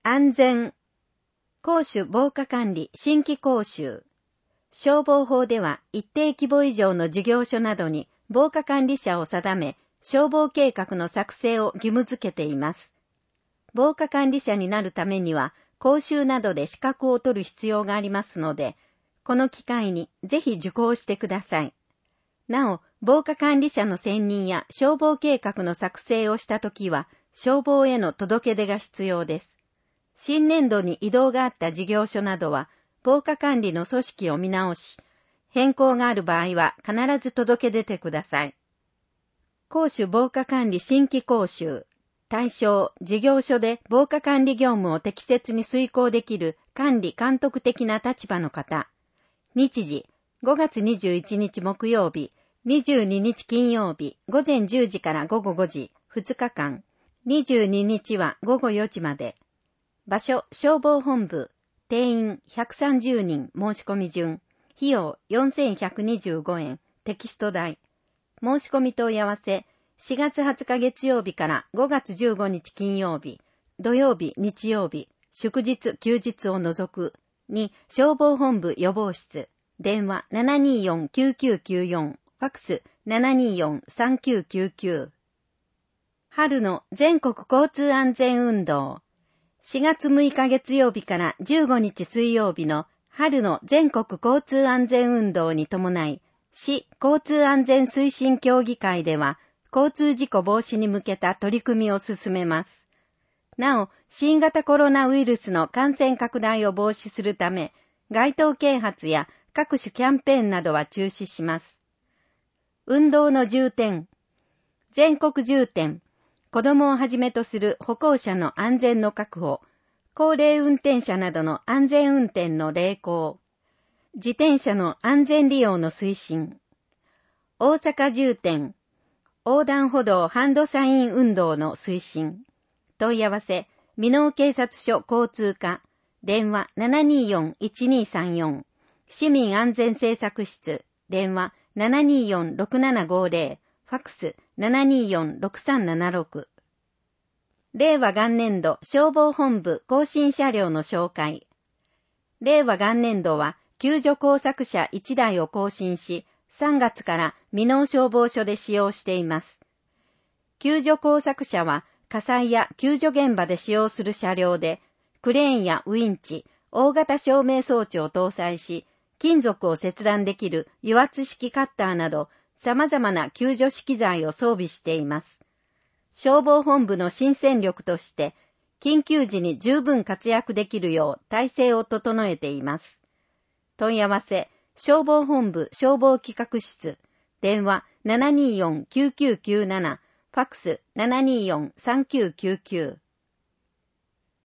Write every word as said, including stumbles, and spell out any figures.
安全、公衆防火管理新規講習。消防法では一定規模以上の事業所などに防火管理者を定め、消防計画の作成を義務付けています。防火管理者になるためには、講習などで資格を取る必要がありますので、この機会にぜひ受講してください。なお、防火管理者の選任や消防計画の作成をしたときは、消防への届け出が必要です。新年度に異動があった事業所などは、防火管理の組織を見直し、変更がある場合は必ず届け出てください。公衆防火管理新規講習。対象、事業所で防火管理業務を適切に遂行できる管理監督的な立場の方。日時、ごがつにじゅういちにち木曜日、にじゅうににち金曜日、午前じゅうじから午後ごじ、ふつかかん。にじゅうににちは午後よじまで。場所、消防本部。定員ひゃくさんじゅうにん申し込み順。費用よんせんひゃくにじゅうごえん。テキスト代。申し込み問い合わせ。しがつはつか月曜日からごがつじゅうごにち金曜日。土曜日、日曜日。祝日、休日を除く。に、消防本部予防室。電話 ななにーよんきゅうきゅうきゅうよん。ファックス ななにーよんさんきゅうきゅうきゅう。春の全国交通安全運動。しがつむいか月曜日からじゅうごにち水曜日の春の全国交通安全運動に伴い、市交通安全推進協議会では、交通事故防止に向けた取り組みを進めます。なお、新型コロナウイルスの感染拡大を防止するため、街頭啓発や各種キャンペーンなどは中止します。運動の重点。全国重点。子供をはじめとする歩行者の安全の確保、高齢運転者などの安全運転の励行、自転車の安全利用の推進、大阪重点、横断歩道ハンドサイン運動の推進、問い合わせ、箕面警察署交通課、電話 ななにーよんいちにーさんよん、市民安全政策室、電話 ななにーよんろくななごぜろ、ファックス ななにーよんろくさんななろく。令和元年度消防本部更新車両の紹介。令和元年度は救助工作車いちだいを更新し、さんがつから箕面消防署で使用しています。救助工作車は火災や救助現場で使用する車両で、クレーンやウインチ、大型照明装置を搭載し、金属を切断できる油圧式カッターなど、様々な救助資機材を装備しています。消防本部の新戦力として、緊急時に十分活躍できるよう体制を整えています。問い合わせ、消防本部消防企画室、電話 ななにーよんきゅうきゅうきゅうなな、ファックス ななにーよんさんきゅうきゅうきゅう。